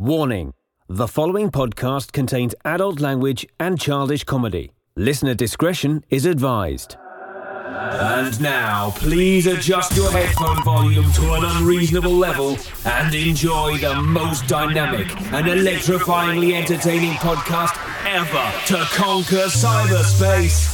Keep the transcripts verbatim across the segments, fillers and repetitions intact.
Warning: the following podcast contains adult language and childish comedy. Listener discretion is advised. And now, please adjust your headphone volume to an unreasonable level and enjoy the most dynamic and electrifyingly entertaining podcast ever to conquer cyberspace.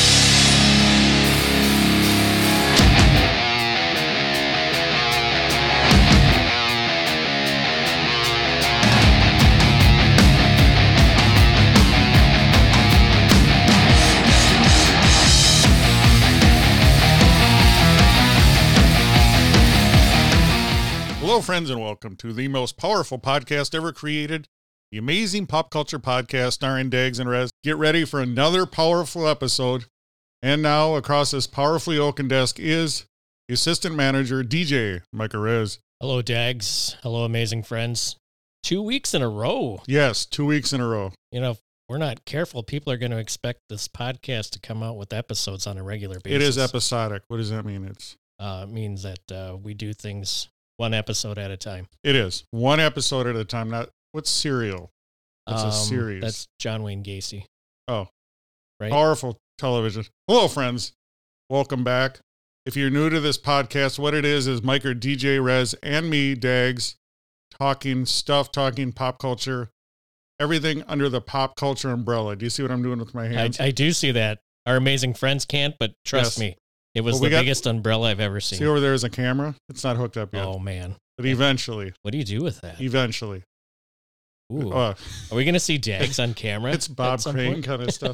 Hello, friends, and welcome to the most powerful podcast ever created, the Amazing Pop Culture Podcast starring Dags and Rez. Get ready for another powerful episode. And now, across this powerfully oaken desk is the Assistant Manager, D J Micah Rez. Hello, Dags. Hello, amazing friends. Two weeks in a row. Yes, two weeks in a row. You know, if we're not careful, people are going to expect this podcast to come out with episodes on a regular basis. It is episodic. What does that mean? It's uh, it means that uh, we do things one episode at a time. It is. One episode at a time. Not what's serial? It's um, a series. That's John Wayne Gacy. Oh. Right? Powerful television. Hello, friends. Welcome back. If you're new to this podcast, what it is is Mike or D J Rez and me, Dags, talking stuff, talking pop culture, everything under the pop culture umbrella. Do you see what I'm doing with my hands? I, I do see that. Our amazing friends can't, but trust Yes. me, it was Well, we the got- biggest umbrella I've ever seen. See over there is a camera? It's not hooked up yet. Oh, man. But eventually, What do you do with that? eventually. Ooh. Uh, Are we going to see Dags on camera? it's Bob at some Crane point? kind of stuff.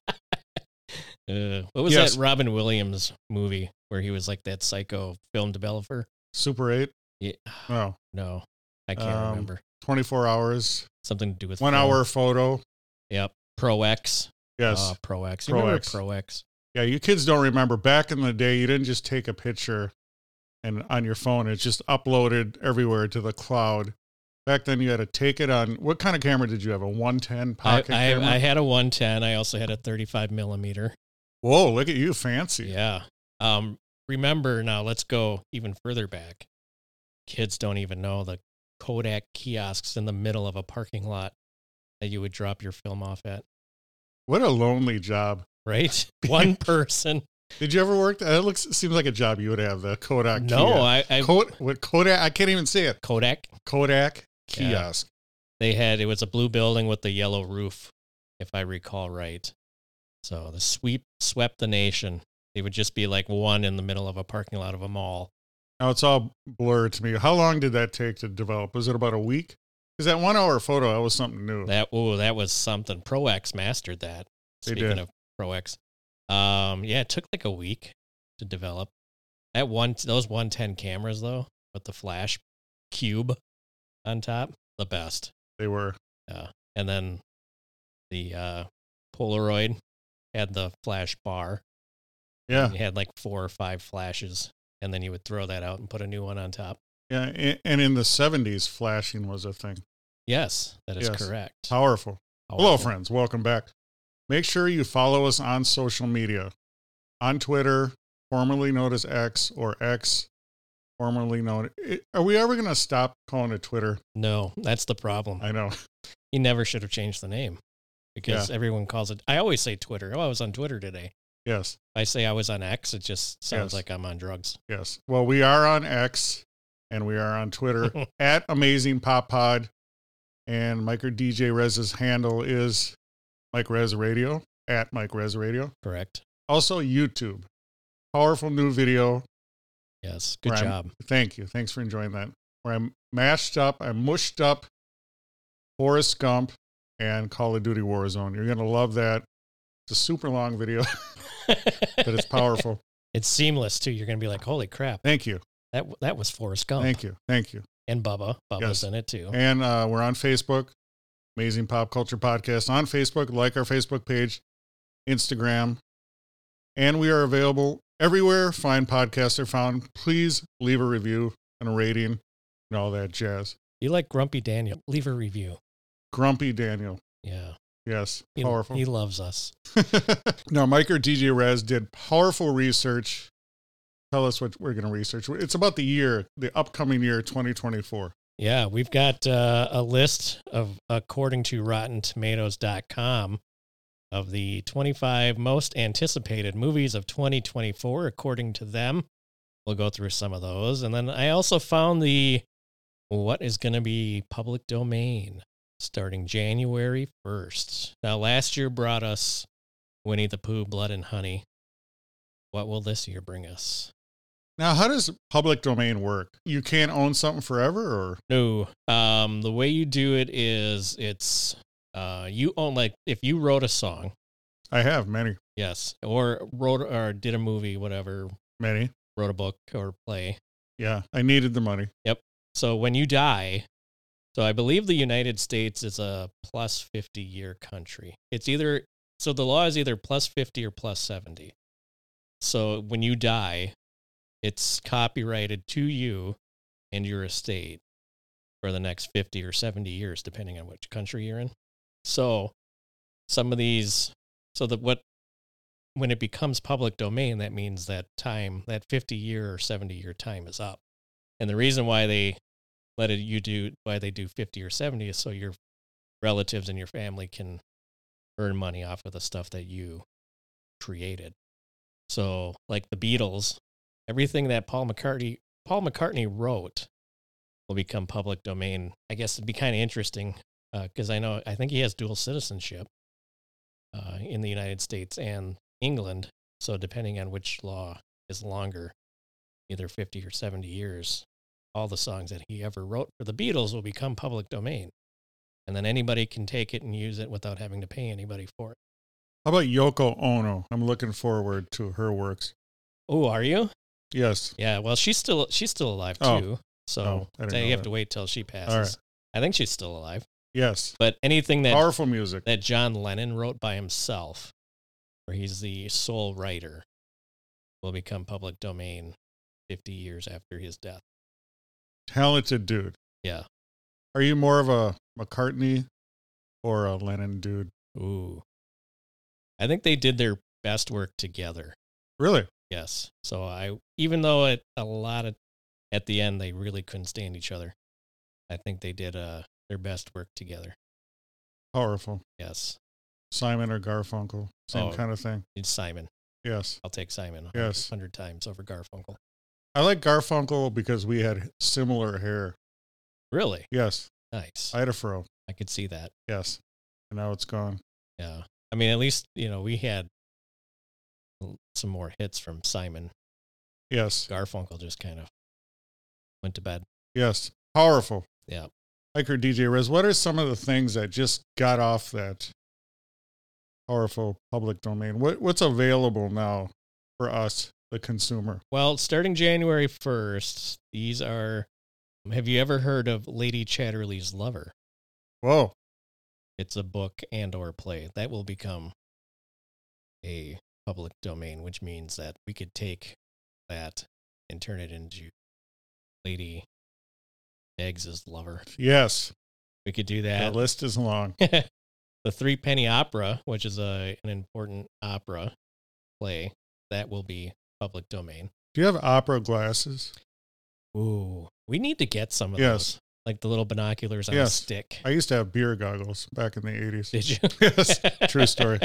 Uh, what was Yes. that Robin Williams movie where he was like that psycho film developer? Super eight? Yeah. Oh, No, I can't Um, remember. twenty-four hours. Something to do with One film. hour photo. Yep. Pro X. Yes. Uh, Pro X. You Pro remember X. Pro X? Yeah, you kids don't remember. Back in the day, you didn't just take a picture and on your phone. It's just uploaded everywhere to the cloud. Back then, you had to take it on. What kind of camera did you have? A one ten I, pocket I, camera? I had a one ten. I also had a thirty-five millimeter. Whoa, look at you, fancy. Yeah. Um. Remember now? Let's go even further back. Kids don't even know the Kodak kiosks in the middle of a parking lot that you would drop your film off at. What a lonely job. Right? One person. Did you ever work? That looks seems like a job you would have. The Kodak. No, kiosk. I, I Kod- what Kodak? I can't even say it. Kodak. Kodak Yeah. kiosk. They had, it was a blue building with the yellow roof, if I recall right. So the sweep swept the nation. They would just be like one in the middle of a parking lot of a mall. Now it's all blurred to me. How long did that take to develop? Was it about a week? Because that one hour photo, that was something new. That, oh, that was something. Pro X mastered that. They Speaking did. of Pro X. Um, yeah, it took like a week to develop. That one, those one ten cameras though, with the flash cube on top, the best. They were. Yeah. And then the uh, Polaroid had the flash bar. Yeah. You had like four or five flashes, and then you would throw that out and put a new one on top. Yeah. a- And in the seventies, flashing was a thing. Yes, that is Yes. correct. Powerful. Hello, Powerful. friends. Welcome back. Make sure you follow us on social media. On Twitter, formerly known as X, or X, formerly known. Are we ever going to stop calling it Twitter? No, that's the problem. I know. He never should have changed the name because everyone calls it. I always say Twitter. Oh, I was on Twitter today. Yes. If I say I was on X, it just sounds Yes. like I'm on drugs. Yes. Well, we are on X and we are on Twitter at Amazing Pop Pod. And Mike or D J Rez's handle is Mike Rez Radio, at Mike Rez Radio. Correct. Also, YouTube. Powerful new video. Yes. Good where I'm- job. Thank you. Thanks for enjoying that. Where I'm mashed up, I'm mushed up Forrest Gump and Call of Duty Warzone. You're going to love that. It's a super long video, but it's powerful. It's seamless too. You're gonna be like, holy crap, Thank you. that that was Forrest Gump. Thank you. Thank you. And Bubba. Bubba's Yes. in it too. And uh, we're on Facebook, Amazing Pop Culture Podcast on Facebook. Like our Facebook page, Instagram. And we are available everywhere fine podcasts are found. Please leave a review and a rating and all that jazz. You like Grumpy Daniel? Leave a review. Grumpy Daniel. Yeah. Yes, He, powerful. he loves us. Now, Mike or D J Rez did powerful research. Tell us what we're going to research. It's about the year, the upcoming year, twenty twenty-four. Yeah, we've got uh, a list of, according to Rotten Tomatoes dot com, of the twenty-five most anticipated movies of twenty twenty-four, according to them. We'll go through some of those. And then I also found the what is going to be public domain starting January first. Now, last year brought us Winnie the Pooh, Blood and Honey. What will this year bring us? Now, how does public domain work? You can't own something forever, or? No. Um, the way you do it is it's uh, you own, like, if you wrote a song. I have many. Yes. Or wrote or did a movie, whatever. Many. Wrote a book or play. Yeah, I needed the money. Yep. So when you die, so I believe the United States is a plus fifty year country. It's either, so the law is either plus fifty or plus seventy. So when you die, it's copyrighted to you and your estate for the next fifty or seventy years, depending on which country you're in. So some of these, so that what, when it becomes public domain, that means that time, that fifty year or seventy year time is up. And the reason why they let it, you do, why they do fifty or seventy is so your relatives and your family can earn money off of the stuff that you created. So like the Beatles, everything that Paul McCartney, Paul McCartney wrote will become public domain. I guess it'd be kind of interesting because uh, I know, I think he has dual citizenship uh, in the United States and England. So depending on which law is longer, either fifty or seventy years, all the songs that he ever wrote for the Beatles will become public domain. And then anybody can take it and use it without having to pay anybody for it. How about Yoko Ono? I'm looking forward to her works. Oh, are you? Yes. Yeah, well, she's still she's still alive too. Oh. So Oh, I didn't so know you have that. to wait till she passes. All right. I think she's still alive. Yes. But anything that Powerful music. that John Lennon wrote by himself, where he's the sole writer, will become public domain fifty years after his death. Talented dude. Yeah. Are you more of a McCartney or a Lennon dude? Ooh. I think they did their best work together. Really? Yes. So I, even though it a lot of at the end they really couldn't stand each other, I think they did uh their best work together. Powerful. Yes. Simon or Garfunkel, same Oh. kind of thing. It's Simon. Yes. I'll take Simon. Yes. Hundred times over Garfunkel. I like Garfunkel because we had similar hair. Really? Yes. Nice. I had a fro. I could see that. Yes. And now it's gone. Yeah. I mean, at least, you know, we had some more hits from Simon. Yes. Garfunkel just kind of went to bed. Yes. Powerful. Yeah. Hiker D J Rez, what are some of the things that just got off that powerful public domain? What What's available now for us, the consumer? Well, starting January first, these are, have you ever heard of Lady Chatterley's Lover? Whoa. It's a book and or play that will become a public domain, which means that we could take that and turn it into Lady Eggs' Lover. Yes. We could do The that. list is long. The Three Penny Opera, which is a an important opera play, that will be public domain. Do you have opera glasses? Ooh, we need to get some of Yes. those, like the little binoculars on Yes. a stick. I used to have beer goggles back in the eighties. Did you? Yes. True story.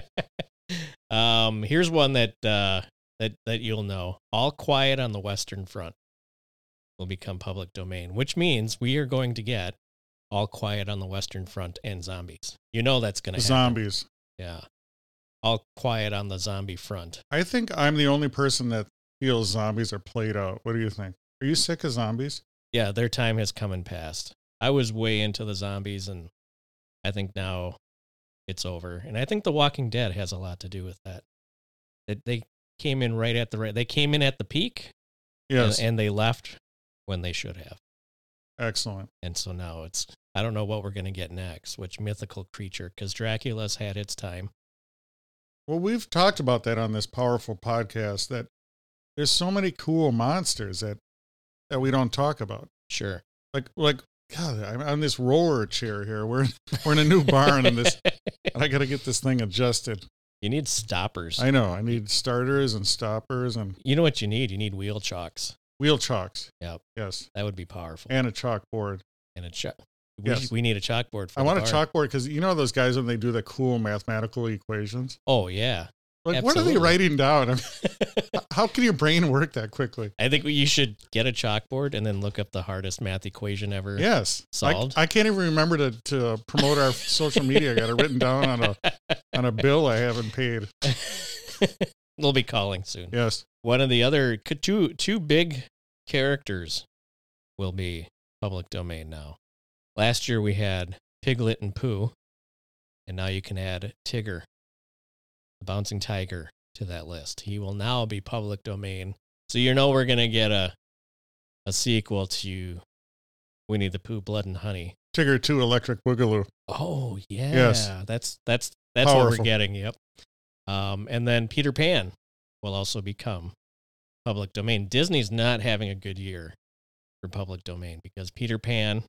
Um, here's one that uh, that that you'll know. All Quiet on the Western Front will become public domain, which means we are going to get All Quiet on the Western Front and zombies. You know that's going to happen. Zombies. Yeah. All Quiet on the Zombie Front. I think I'm the only person that feels zombies are played out. What do you think? Are you sick of zombies? Yeah, their time has come and passed. I was way into the zombies, and I think now it's over. And I think The Walking Dead has a lot to do with that. That they came in right at the right. They came in at the peak, Yes. and, and they left when they should have. Excellent. And so now it's, I don't know what we're going to get next, which mythical creature, because Dracula's had its time. Well, we've talked about that on this powerful podcast, that there's so many cool monsters that that we don't talk about. Sure. Like, like God, I'm on this roller chair here. We're we're in a new barn, and this, and I got to get this thing adjusted. You need stoppers. I know. I need starters and stoppers and You know what you need? You need wheel chocks. wheel chocks. Yep. Yes, That would be powerful. and a chalkboard. And a chalk. We, Yes. we need a chalkboard for I the want a bar. chalkboard because you know those guys when they do the cool mathematical equations? Oh, yeah. Like, what are Absolutely. they writing down? I mean, how can your brain work that quickly? I think you should get a chalkboard and then look up the hardest math equation ever. Yes. I, Solved. I can't even remember to, to promote our social media. I got it written down on a on a bill I haven't paid. We'll be calling soon. Yes. One of the other two two big characters will be public domain now. Last year we had Piglet and Pooh, and now you can add Tigger, the bouncing tiger, to that list. He will now be public domain. So you know we're gonna get a a sequel to Winnie the Pooh, Blood and Honey. Tigger two Electric Boogaloo. Oh yeah, Yes. that's that's that's what Powerful. we're getting. Yep. Um, and then Peter Pan will also become public domain. Disney's not having a good year for public domain because Peter Pan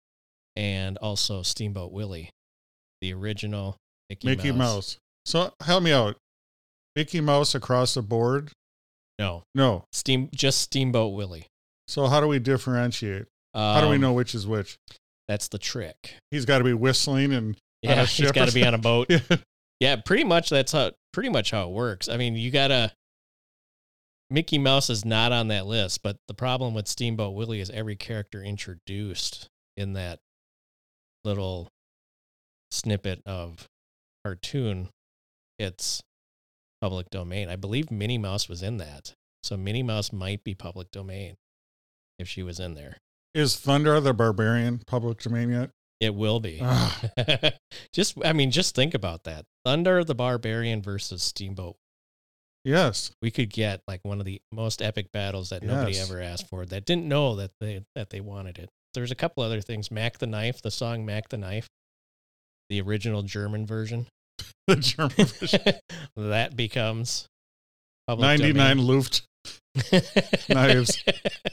and also Steamboat Willie, the original Mickey, Mickey Mouse. Mouse. So help me out. Mickey Mouse across the board? No, No. Steam just Steamboat Willie. So how do we differentiate? How do we Um, know which is which? That's the trick. He's got to be whistling and on Yeah, a he's ship got or to be on a boat. Yeah. Yeah, pretty much that's how pretty much how it works. I mean, you gotta Mickey Mouse is not on that list, but the problem with Steamboat Willie is every character introduced in that little snippet of cartoon, it's public domain. I believe Minnie Mouse was in that. So Minnie Mouse might be public domain if she was in there. Is Thunder the Barbarian public domain yet? It will be. Ugh. just I mean, just think about that. Thunder the Barbarian versus Steamboat. Yes. We could get like one of the most epic battles that nobody Yes. ever asked for, that didn't know that they that they wanted it. There's a couple other things. Mac the Knife, the song Mac the Knife, the original German version. The German version. That becomes public ninety-nine domain. Luft knives.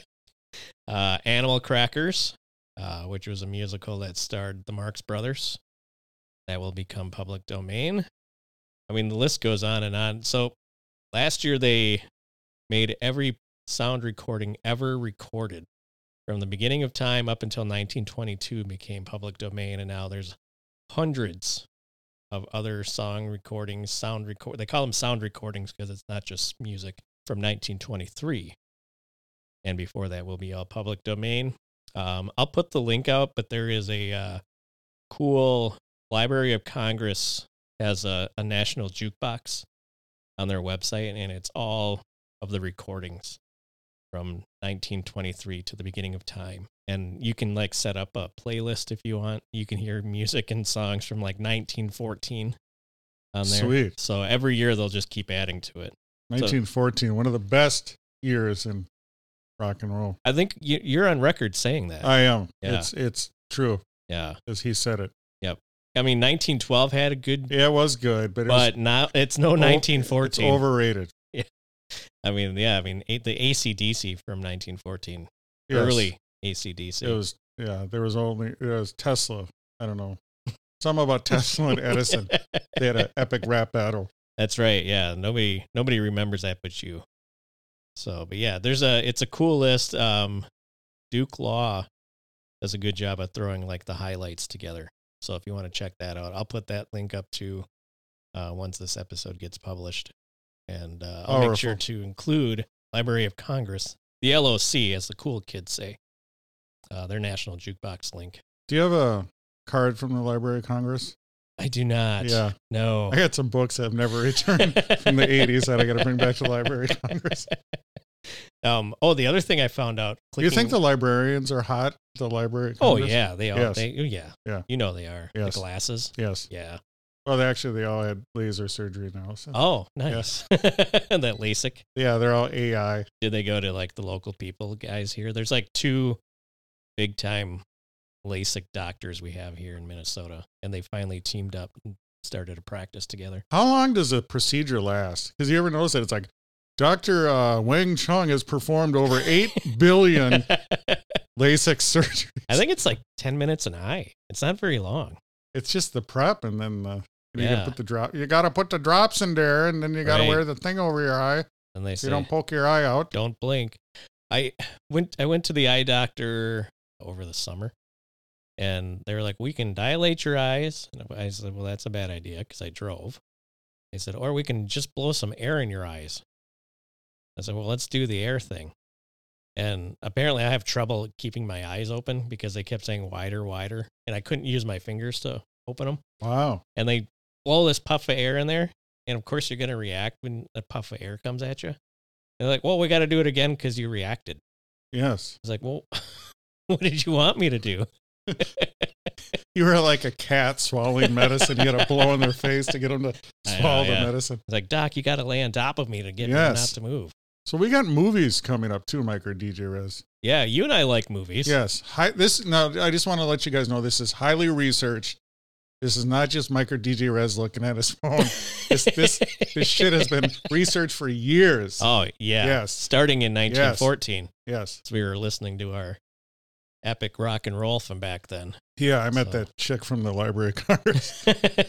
Uh, Animal Crackers, uh, which was a musical that starred the Marx Brothers. That will become public domain. I mean, the list goes on and on. So last year they made every sound recording ever recorded from the beginning of time up until nineteen twenty-two became public domain. And now there's hundreds of other song recordings, sound record. They call them sound recordings because it's not just music from nineteen twenty-three. And before that will be all public domain. Um, I'll put the link out, but there is a uh, cool Library of Congress has a, a national jukebox on their website, and it's all of the recordings from nineteen twenty-three to the beginning of time. And you can like set up a playlist if you want. You can hear music and songs from like nineteen fourteen on there. Sweet. So every year they'll just keep adding to it. nineteen fourteen, one of the best years in rock and roll. I think you, you're on record saying that. I am. Yeah. It's it's true, yeah. as he said it. I mean, nineteen twelve had a good, Yeah, it was good, but it but was now it's no o- nineteen It's fourteen. overrated. I mean, yeah, I mean, a- the A C D C from nineteen fourteen, Yes. early A C D C. It was, yeah, there was only, it was Tesla. I don't know. Something about Tesla and Edison. They had an epic rap battle. That's right. Yeah, nobody nobody remembers that but you. So, but yeah, there's a it's a cool list. Um, Duke Law does a good job of throwing like the highlights together. So if you want to check that out, I'll put that link up to uh, once this episode gets published, and uh, I'll Powerful. make sure to include Library of Congress, the L O C, as the cool kids say, uh, their national jukebox link. Do you have a card from the Library of Congress? I do not. Yeah. No. I got some books I've never returned from the eighties that I got to bring back to the Library of Congress. Um. Oh, the other thing I found out. Do you think clicking- the librarians are hot? The Library of Oh Congress? yeah, they all. Yes. They oh, yeah. Yeah. You know they are. Yes. The glasses. Yes. Yeah. Well, they actually, they all had laser surgery now. So. Oh, nice. That LASIK. Yeah, they're all A I. Did they go to like the local people guys here? There's like two big time LASIK doctors we have here in Minnesota, and they finally teamed up and started a practice together. How long does a procedure last? Because you ever notice that it's like Doctor Uh, Wang Chung has performed over eight billion LASIK surgeries. I think it's like ten minutes an eye. It's not very long. It's just the prep, and then uh, you Yeah. gotta put the drop. You got to put the drops in there, and then you got to Right. wear the thing over your eye. And they So say you don't poke your eye out. don't blink. I went I went to the eye doctor over the summer, And they were like, we can dilate your eyes. And I said, well, that's a bad idea because I drove. They said, or we can just blow some air in your eyes. I said, well, let's do the air thing. And apparently I have trouble keeping my eyes open because they kept saying wider, wider. And I couldn't use my fingers to open them. Wow. And they blow this puff of air in there. And of course, you're going to react when a puff of air comes at you. And they're like, well, we got to do it again because you reacted. Yes. I was like, well, what did you want me to do? You were like a cat swallowing medicine. You had to blow in their face to get them to swallow know, yeah. the medicine. It's like, Doc, you got to lay on top of me to get Yes. me not to move. So we got movies coming up too, Mike or D J Rez. Yeah, you and I like movies. Yes. Hi, this now I just want to let you guys know this is highly researched. This is not just Mike or D J Rez looking at his phone. This this this shit has been researched for years. Oh, yeah. Yes. Starting in nineteen fourteen. Yes. So we were listening to our epic rock and roll from back then. Yeah, I met So. that chick from the Library of Congress.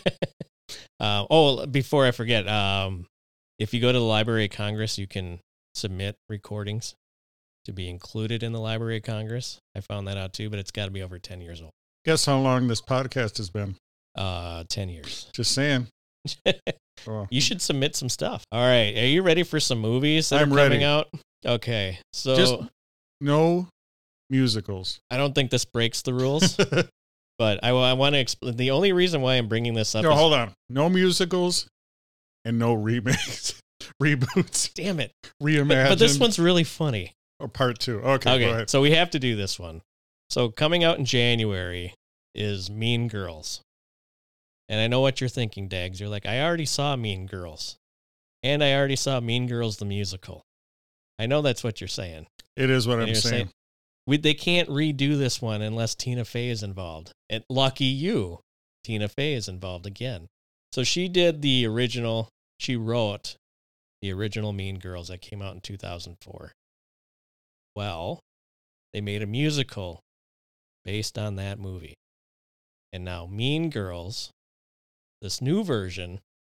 uh, oh, before I forget, um, if you go to the Library of Congress, you can submit recordings to be included in the Library of Congress. I found that out too, but it's got to be over ten years old. Guess how long this podcast has been? Uh, ten years. Just saying. Oh. You should submit some stuff. All right. Are you ready for some movies that I'm are coming ready. out? Okay. So Just no musicals. I don't think this breaks the rules, but I, I want to explain. The only reason why I'm bringing this up No, is, hold on. No musicals and no remakes, reboots, damn it. reimagined. But, but this one's really funny. or part two. Okay, Okay. go ahead. So we have to do this one. So coming out in January is Mean Girls. And I know what you're thinking, Dags. You're like, I already saw Mean Girls. And I already saw Mean Girls the musical. I know that's what you're saying. It is what And I'm you're saying. saying, we, they can't redo this one unless Tina Fey is involved. And lucky you, Tina Fey is involved again. So she did the original, she wrote the original Mean Girls that came out in two thousand four. Well, they made a musical based on that movie. And now Mean Girls, this new version,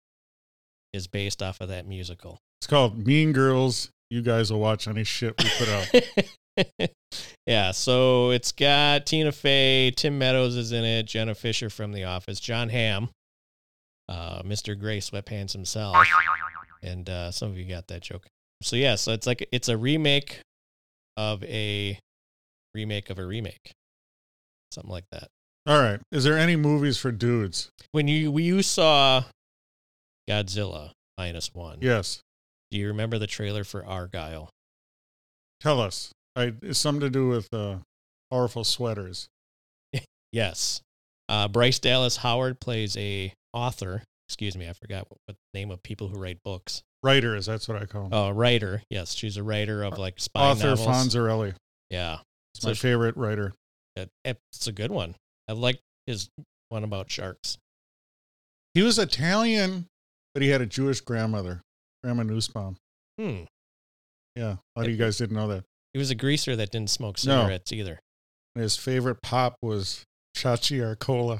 is based off of that musical. It's called Mean Girls. You guys will watch any shit we put out. Yeah, so it's got Tina Fey, Tim Meadows is in it, Jenna Fisher from The Office, John Hamm, uh, Mister Gray Sweatpants himself, and uh, some of you got that joke. So yeah, so it's like it's a remake of a remake of a remake, something like that. All right. Is there any movies for dudes? When you when you saw Godzilla minus one, Yes. do you remember the trailer for Argyle? Tell us. I, it's something to do with uh, powerful sweaters. Yes. Uh, Bryce Dallas Howard plays a author. Excuse me, I forgot what, what the name of people who write books. Writers, that's what I call them. Oh, writer. Yes, she's a writer of like spy Author novels. Fonzarelli. Yeah, It's So my she- favorite writer. it- it's a good one. I like his one about sharks. He was Italian, but he had a Jewish grandmother, Grandma Nussbaum. Hmm. Yeah, a lot of you guys didn't know that. He was a greaser that didn't smoke No. cigarettes either. And his favorite pop was Chachi Arcola.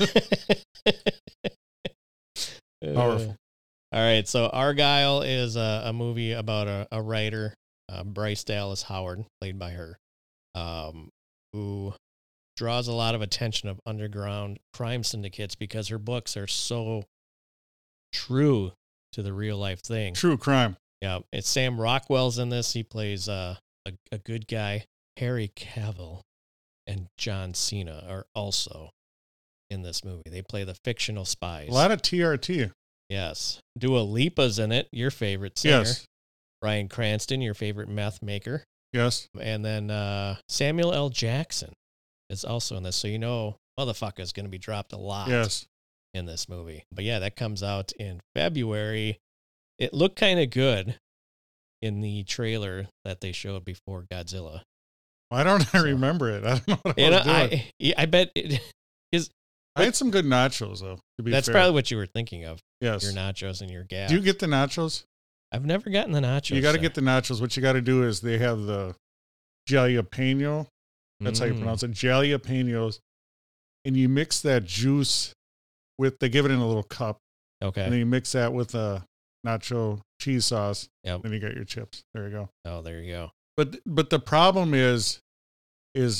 Powerful. Uh, all right, so Argyle is a, a movie about a, a writer, uh, Bryce Dallas Howard, played by her, um, who draws a lot of attention of underground crime syndicates because her books are so true to the real life thing. True crime. Yeah, it's Sam Rockwell's in this. He plays uh, a a good guy. Harry Cavill and John Cena are also in this movie. They play the fictional spies. A lot of T R T. Yes. Dua Lipa's in it, your favorite singer. Yes. Bryan Cranston, your favorite meth maker. Yes. And then uh, Samuel L. Jackson is also in this. So you know motherfucker's going to be dropped a lot Yes. in this movie. But yeah, that comes out in February. It looked kind of good in the trailer that they showed before Godzilla. Why don't I So- remember it? I don't know what I And was doing. I, yeah, I bet it is. I had some good nachos, though, to be That's fair. probably what you were thinking of. yes. Your nachos and your gas. Do you get the nachos? I've never gotten the nachos. You got to sir. get the nachos. What you got to do is they have the jalapeno. That's how you Mm. pronounce it. Jalapenos. And you mix that juice with, they give it in a little cup. Okay. And then you mix that with a nacho cheese sauce. Yep. Then you got your chips. There you go. Oh, there you go. But but the problem is, is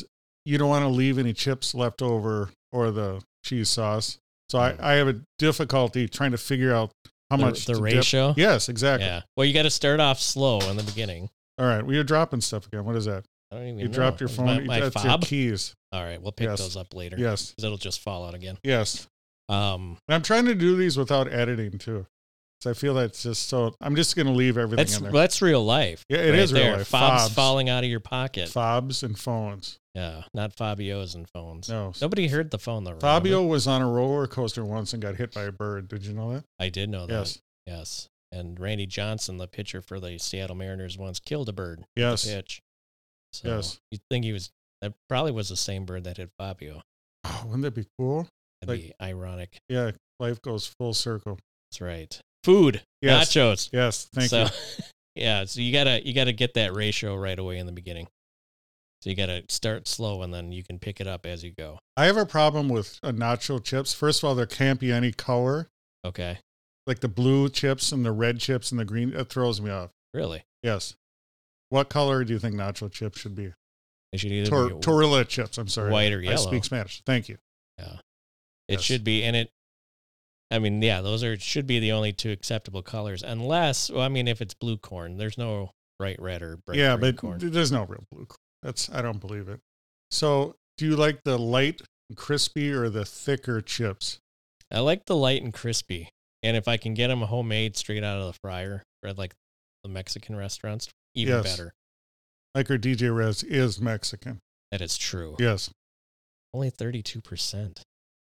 you don't want to leave any chips left over or the cheese sauce. So I, I have a difficulty trying to figure out how the, much the to ratio. Dip. Yes, exactly. Yeah. Well, you got to start off slow in the beginning. All right. Well, you're dropping stuff again. What is that? I don't even You know. dropped your Is phone. My, my That's fob? your keys. All right. We'll pick Yes. those up later. Yes. Because it'll just fall out again. Yes. Um, And I'm trying to do these without editing too. So I feel that's just so, I'm just going to leave everything that's in there. that's real life. Yeah, it right is real there. life. Fobs, Fobs. falling out of your pocket. Fobs and phones. Yeah, not Fabios and phones. No. Nobody heard the phone though. remember? Fabio was on a roller coaster once and got hit by a bird. Did you know that? I did know that. Yes. Yes. And Randy Johnson, the pitcher for the Seattle Mariners, once killed a bird. Yes. With a pitch. So Yes. you'd think he was, that probably was the same bird that hit Fabio. Oh, wouldn't that be cool? That'd Like- be ironic. Yeah. Life goes full circle. That's right. Food. Yes. Nachos. Yes. Thank so, you. yeah. So you gotta you gotta get that ratio right away in the beginning. So you gotta start slow and then you can pick it up as you go. I have a problem with uh, nacho chips. First of all, there can't be any color. Okay. Like the blue chips and the red chips and the green. It throws me off. Really? Yes. What color do you think nacho chips should be? They should either Tor- be Torilla chips. I'm sorry. white or I yellow. speak Spanish. Thank you. Yeah. It Yes. should be, and it, I mean, yeah, those are, should be the only two acceptable colors, unless, well, I mean, if it's blue corn, there's no bright red or bright Yeah, green but corn. there's no real blue corn. That's, I don't believe it. So do you like the light and crispy or the thicker chips? I like the light and crispy, and if I can get them homemade straight out of the fryer, or like the Mexican restaurants, even Yes. better. Like our D J Rez is Mexican. That is true. Yes. Only thirty-two percent.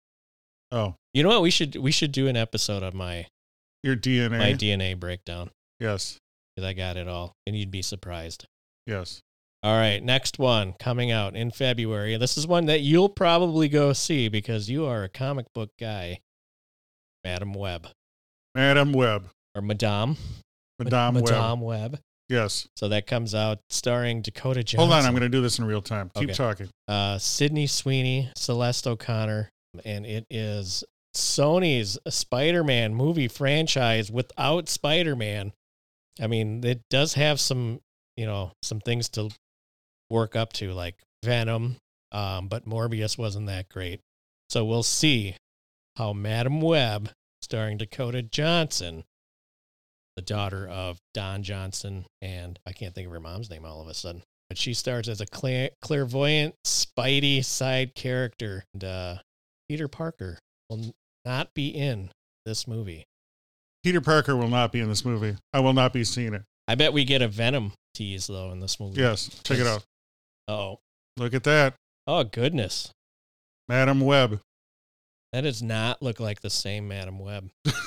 Oh, You know what? We should we should do an episode of my your D N A. my D N A breakdown, Yes. because I got it all, and you'd be surprised. Yes. All right, next one coming out in February. This is one that you'll probably go see because you are a comic book guy. Madam Web. Madam Web. Or Madame. Madame Web. Madame Web. Yes. So that comes out starring Dakota Johnson. Hold on. I'm going to do this in real time. Keep Okay. talking. Uh, Sydney Sweeney, Celeste O'Connor, and it is Sony's Spider-Man movie franchise without Spider-Man. I mean, it does have some, you know, some things to work up to, like Venom, um, but Morbius wasn't that great. So we'll see how Madam Web, starring Dakota Johnson, the daughter of Don Johnson, and I can't think of her mom's name all of a sudden, but she stars as a cla- clairvoyant, Spidey side character. And uh, Peter Parker will not be in this movie. Peter Parker will not be in this movie. I will not be seeing it. I bet we get a Venom tease, though, in this movie. Yes. Check it out. Oh. Look at that. Oh, goodness. Madam Web. That does not look like the same Madam Web.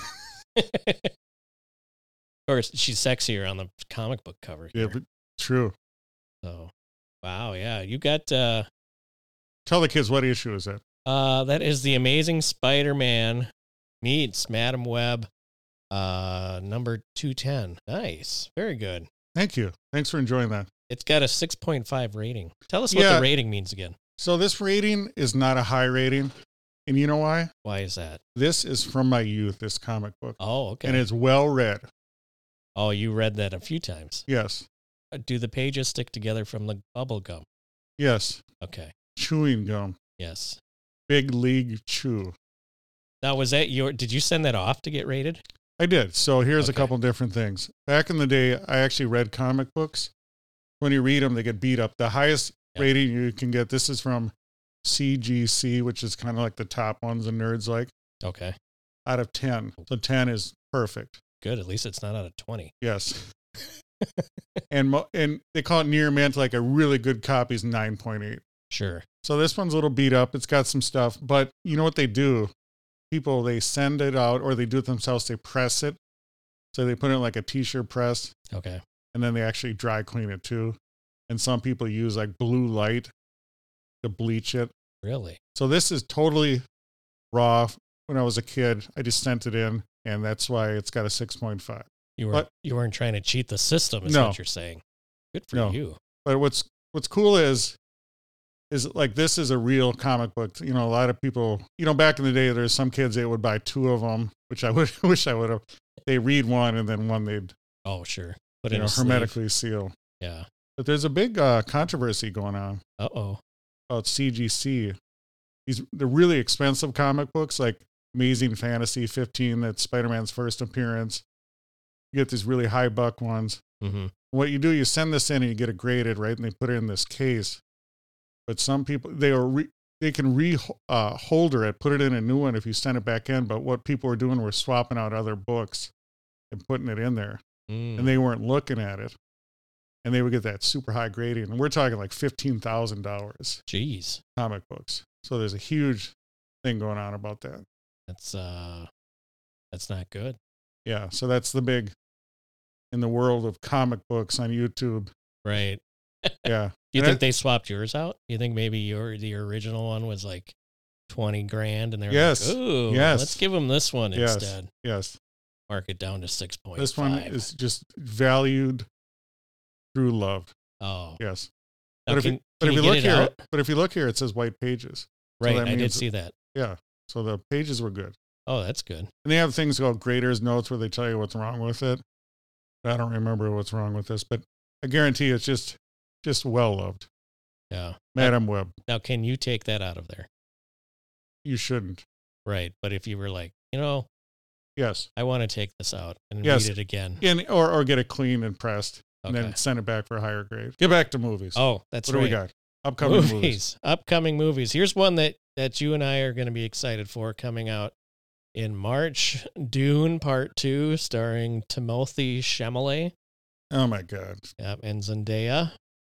Or she's sexier on the comic book cover Yeah, here. but true. So, wow, yeah. You got, uh, Tell the kids what issue is that? uh, that is The Amazing Spider-Man meets Madam Web, uh, number two ten. Nice. Very good. Thank you. Thanks for enjoying that. It's got a six point five rating. Tell us what Yeah. the rating means again. So this rating is not a high rating. And you know why? Why is that? This is from my youth, this comic book. Oh, okay. And it's well read. Oh, you read that a few times. Yes. Uh, Do the pages stick together from the bubble gum? Yes. Okay. Chewing gum. Yes. Big League Chew. Now, was that your, did you send that off to get rated? I did. So here's Okay. a couple different things. Back in the day, I actually read comic books. When you read them, they get beat up. The highest Yep. rating you can get, this is from C G C, which is kind of like the top ones the nerds like, Okay. out of ten. So ten is perfect. Good. At least it's not out of twenty. Yes. and mo- and they call it near mint, like a really good copy is nine point eight. Sure. So this one's a little beat up. It's got some stuff, but you know what they do? People, they send it out or they do it themselves. They press it. So they put it in like a t-shirt press Okay. and then they actually dry clean it too. And some people use like blue light to bleach it. Really? So this is totally raw. When I was a kid, I just sent it in and that's why it's got a six point five. You weren't, But- you weren't trying to cheat the system, is No. what you're saying. Good for No. you. But what's, what's cool is, is like, this is a real comic book. You know, a lot of people, you know, back in the day, there's some kids that would buy two of them, which I would wish I would have. They read one and then one they'd, Oh, sure. Put you in know, a sleeve. hermetically seal. Yeah. But there's a big uh, controversy going on. Uh-oh. about C G C. These the really expensive comic books like Amazing Fantasy fifteen, that's Spider-Man's first appearance. You get these really high buck ones. Mm-hmm. What you do, you send this in and you get it graded, right? And they put it in this case. But some people, they are re, they can re uh, holder it, put it in a new one if you send it back in. But what people were doing were swapping out other books and putting it in there. Mm. And they weren't looking at it. And they would get that super high grading. And we're talking like fifteen thousand dollars. Jeez. Comic books. So there's a huge thing going on about that. That's uh, that's not good. Yeah. So that's the big, in the world of comic books on YouTube. Right. Yeah. Do you And think I- they swapped yours out? You think maybe your the original one was like twenty grand and they're Yes. like, ooh, Yes. let's give them this one Yes. instead. Yes. Mark it down to six point five. This one is just valued through love. Oh. Yes. Now, But if can, you, but can if you get look it here, out? but if you look here, it says white pages. So Right, that I did means- see that. Yeah. So the pages were good. Oh, that's good. And they have things called graders notes where they tell you what's wrong with it. I don't remember what's wrong with this, but I guarantee it's just, just well loved. Yeah. Madam Web, Now, can you take that out of there? you shouldn't. Right. But if you were like, you know, Yes. I want to take this out and Yes. read it again. In, or, or get it cleaned and pressed and Okay. then send it back for a higher grade. Get back to movies. Oh, that's what right. do we got? Upcoming movies. movies. Upcoming movies. Here's one that, that you and I are going to be excited for coming out in March. Dune Part two, starring Timothée Chalamet. Oh my God. Yep, and Zendaya.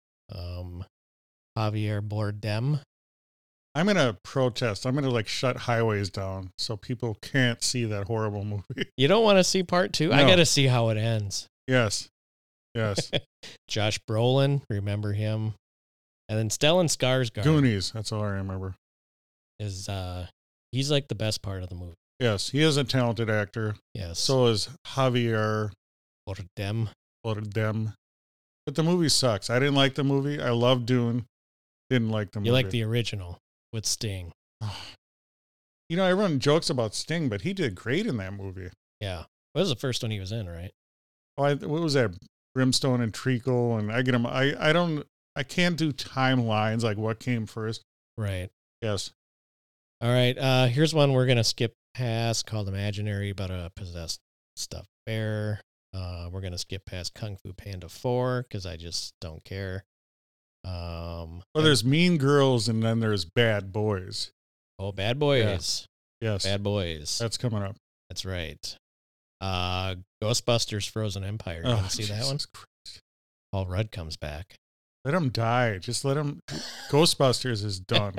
Um, Javier Bardem. I'm going to protest. I'm going to like shut highways down so people can't see that horrible movie. You don't want to see Part two? I No. got to see how it ends. Yes. Yes. Josh Brolin, remember him? And then Stellan Skarsgård Goonies. That's all I remember. is uh he's like the best part of the movie. Yes. He is a talented actor. Yes. So is Javier Bardem. Bardem. But the movie sucks. I didn't like the movie. I love Dune. Didn't like the movie. You like the original with Sting. You know, everyone jokes about Sting, but he did great in that movie. Yeah. That was the first one he was in, right? Oh, I, what was that? Brimstone and Treacle, and I get them. I, I don't. I can't do timelines like what came first. Right. Yes. All right. Uh here's one we're gonna skip past called Imaginary about a possessed stuffed bear. Uh we're gonna skip past Kung Fu Panda four because I just don't care. Um Well, there's Mean Girls, and then there's Bad Boys. Oh, Bad Boys. Yes. Bad Boys. That's coming up. That's right. Uh, Ghostbusters Frozen Empire. You Oh, want to see that one? Jesus Christ. Paul Rudd comes back. Let him die. Just let him. Ghostbusters is done.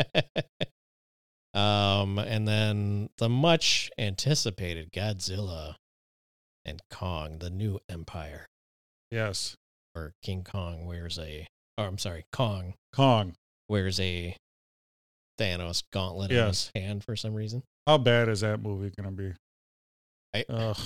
um, and then the much anticipated Godzilla and Kong, the new Empire, Yes. or King Kong wears a, oh, I'm sorry, Kong Kong. wears a Thanos gauntlet in Yes. his hand for some reason. How bad is that movie going to be? I, Ugh.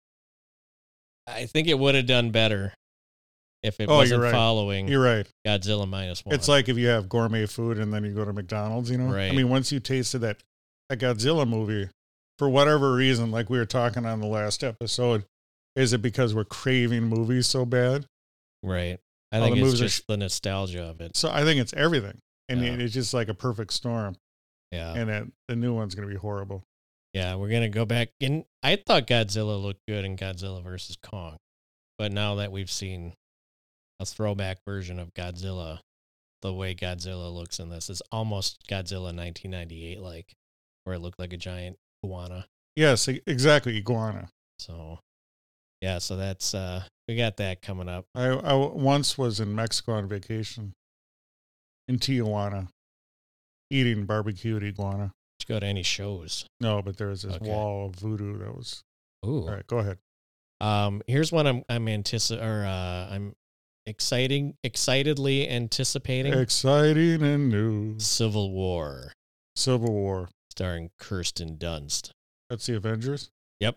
I think it would have done better if it Oh, wasn't you're right. following You're right. Godzilla minus one. It's like if you have gourmet food and then you go to McDonald's, you know? Right. I mean, once you tasted that, that Godzilla movie, for whatever reason, like we were talking on the last episode, is it because we're craving movies so bad? right. I All think the it's movies are just the nostalgia of it. So I think it's everything. And Yeah. it- it's just like a perfect storm. Yeah. And that the new one's going to be horrible. Yeah, we're gonna go back. And I thought Godzilla looked good in Godzilla versus Kong, but now that we've seen a throwback version of Godzilla, the way Godzilla looks in this is almost Godzilla nineteen ninety-eight like, where it looked like a giant iguana. Yes, e- exactly. Iguana. So, yeah, so that's uh, we got that coming up. I, I once was in Mexico on vacation in Tijuana eating barbecued iguana. Did you go to any shows? No, but there was this Okay. wall of voodoo that was. Ooh. All right, go ahead. Um, here's one I'm I'm antici- or uh, I'm exciting excitedly anticipating. Exciting and new. Civil War, Civil War. starring Kirsten Dunst. That's the Avengers.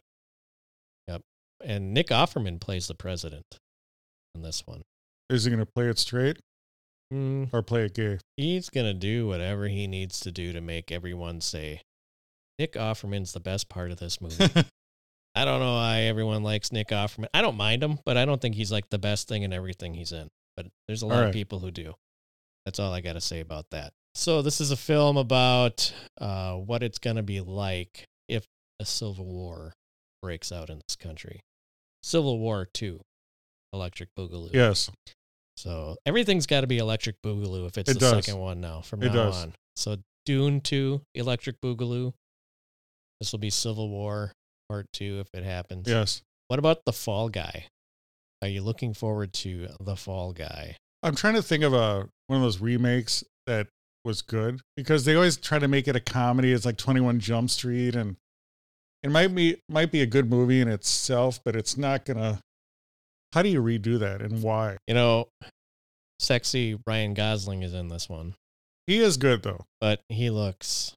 And Nick Offerman plays the president in this one. Is he going to play it straight Mm, or play it gay? he's going to do whatever he needs to do to make everyone say, Nick Offerman's the best part of this movie. I don't know why everyone likes Nick Offerman. I don't mind him, but I don't think he's like the best thing in everything he's in. But there's a lot All right. of people who do. That's all I got to say about that. So this is a film about uh, what it's going to be like if a civil war breaks out in this country. Civil War two, Electric Boogaloo. Yes. So everything's got to be Electric Boogaloo if it's It the does. second one now from It now does. on. So Dune two, Electric Boogaloo. This will be Civil War Part two if it happens. Yes. What about The Fall Guy? Are you looking forward to The Fall Guy? I'm trying to think of a one of those remakes that was good because they always try to make it a comedy. It's like twenty-one Jump Street, and it might be might be a good movie in itself, but it's not gonna. How do you redo that and why? You know, sexy Ryan Gosling is in this one, He is good though. but he looks,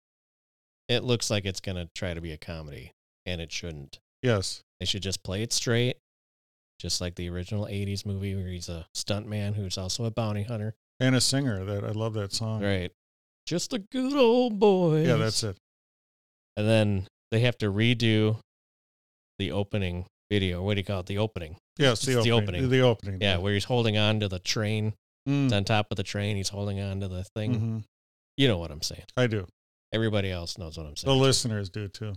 it looks like it's going to try to be a comedy, and it shouldn't. Yes. They should just play it straight, just like the original eighties movie where he's a stuntman who's also a bounty hunter. And a singer. That I love that song. Right. Just a good old boy. Yeah, that's it. And then they have to redo the opening video. What do you call it? The opening. Yes, the It's the opening. opening. The opening. Yeah, where he's holding on to the train. Mm. It's on top of the train. He's holding on to the thing. Mhm. You know what I'm saying. I do. Everybody else knows what I'm The saying. listeners do too.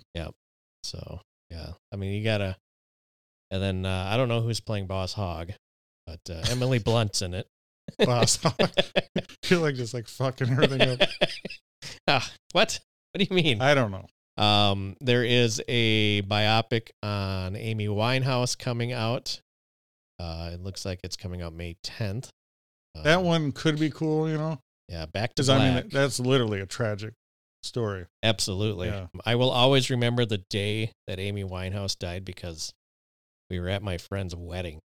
So, yeah. I mean, you got to. And then uh, I don't know who's playing Boss Hogg, but uh, Emily Blunt's in it. Boss Hogg. I feel like just like fucking everything up. Ah, what? What do you mean? I don't know. Um, there is a biopic on Amy Winehouse coming out. Uh, it looks like it's coming out May tenth. Um, That one could be cool, you know, Yeah, Back to because Black. I mean that's literally a tragic story. Absolutely. Yeah. I will always remember the day that Amy Winehouse died because we were at my friend's wedding,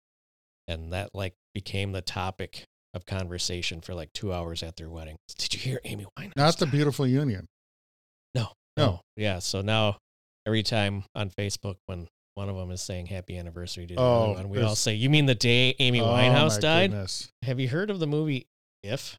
and that like became the topic of conversation for like two hours at their wedding. Did you hear Amy Winehouse? Not the died? beautiful union. No, No. no. Yeah. So now every time on Facebook when one of them is saying happy anniversary to the Oh, other one, we there's- all say, you mean the day Amy Oh, Winehouse my died? goodness. Have you heard of the movie If?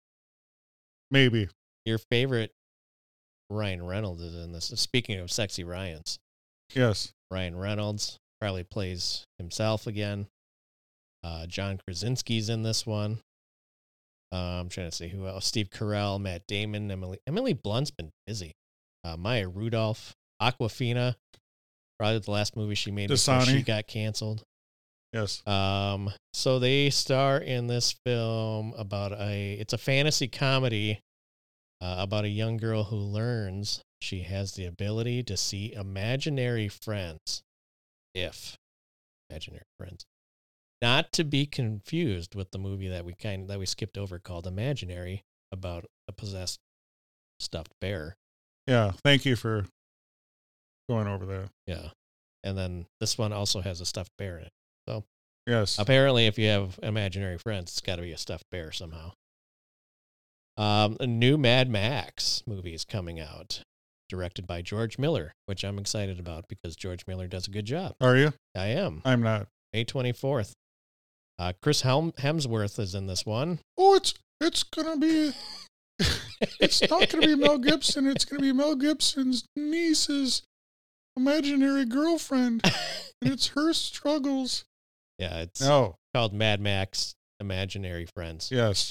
Maybe. Your favorite Ryan Reynolds is in this. Speaking of sexy Ryans, Yes. Ryan Reynolds probably plays himself again. Uh, John Krasinski's in this one. Uh, I'm trying to see who else. Steve Carell, Matt Damon, Emily Emily Blunt's been busy. Uh, Maya Rudolph, Aquafina, probably the last movie she made before she Dasani. got canceled. Yes. Um, so they star in this film about a, it's a fantasy comedy uh, about a young girl who learns she has the ability to see imaginary friends. If imaginary friends, not to be confused with the movie that we kind that we skipped over called Imaginary about a possessed stuffed bear. Yeah. Thank you for going over that. Yeah. And then this one also has a stuffed bear in it. Yes. Apparently, if you have imaginary friends, it's got to be a stuffed bear somehow. Um, a new Mad Max movie is coming out, directed by George Miller, which I'm excited about because George Miller does a good job. Are you? I am. I'm not. May twenty-fourth. Uh, Chris Helm- Hemsworth is in this one. Oh, it's it's gonna be. It's not gonna be Mel Gibson. It's gonna be Mel Gibson's niece's imaginary girlfriend, and it's her struggles. Yeah, it's No. called Mad Max Imaginary Friends. Yes.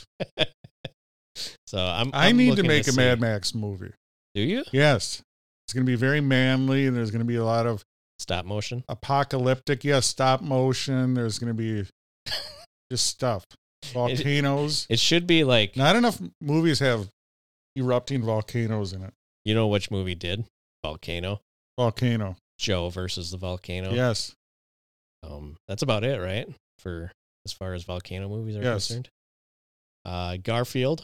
So I'm. I I'm need to looking make a see- Mad Max movie. Do you? Yes. It's gonna be very manly, and there's gonna be a lot of Stop motion. apocalyptic. Yes, stop motion. There's gonna be just stuff. Volcanoes. It should be like, Not enough movies have erupting volcanoes in it. you know which movie did? Volcano. Volcano. Joe versus the volcano. Yes. Um, that's about it, right? For as far as volcano movies are Yes. concerned. Uh, Garfield.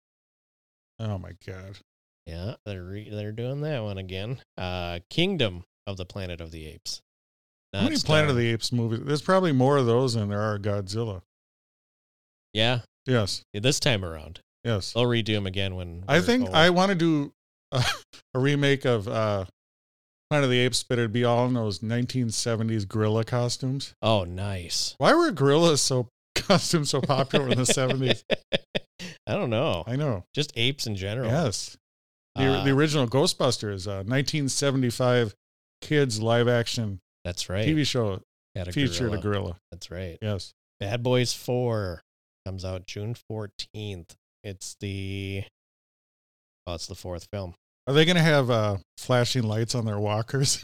Oh my God. Yeah, they're re- they're doing that one again. Uh, Kingdom of the Planet of the Apes. How many Planet of the Apes movies? There's probably more of those than there are Godzilla. Yeah, Yes. this time around. Yes. They'll redo them again when I we're think old. I want to do a, a remake of uh, Planet of the Apes, but it'd be all in those nineteen seventies gorilla costumes. Oh, nice. Why were gorillas so costumes so popular in the seventies? I don't know. I know. Just apes in general. Yes. The, Uh, the original Ghostbusters, uh, nineteen seventy-five kids live action That's right. T V show Had a featured gorilla. a gorilla. That's right. Yes. Bad Boys four comes out June fourteenth. It's the oh, it's the fourth film. Are they going to have uh, flashing lights on their walkers?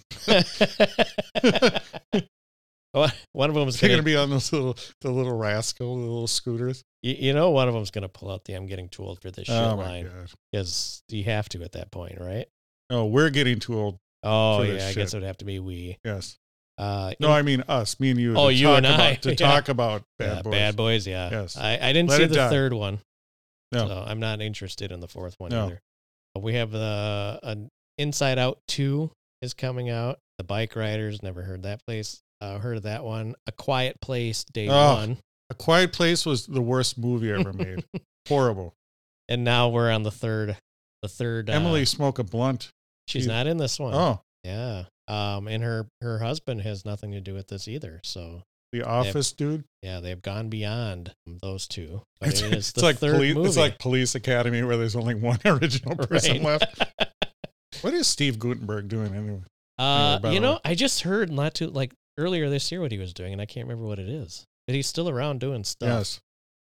One of them is going going to be on those little, the little rascal, the little scooters. You, you know, one of them's going to pull out the "I'm getting too old for this shit" Oh my line God. because you have to at that point, right? Oh, we're getting too old. Oh for yeah, this I shit. guess it would have to be we. Yes. Uh, No, I mean us, me and you. Oh, to you talk and I. about, to Yeah. talk about Bad yeah, Boys. Bad Boys. Yeah. Yes. I, I didn't Let see it the die. third one. No. So I'm not interested in the fourth one No. either. But we have the uh, an Inside Out two is coming out. The Bike Riders, never heard that place. Uh, heard of that one. A Quiet Place, day Oh. one. A Quiet Place was the worst movie ever made. Horrible. And now we're on the third. The third. Uh, Emily Smoke a Blunt. she's she- not in this one. Oh, Yeah. Um, and her her husband has nothing to do with this either. So The Office dude. yeah, they've gone beyond those two. But It's, it is it's the like third police. movie. It's like Police Academy where there's only one original person Right. left. What is Steve Gutenberg doing anyway? Uh, by you the know, way. I just heard not too like earlier this year what he was doing, and I can't remember what it is. But he's still around doing stuff. Yes.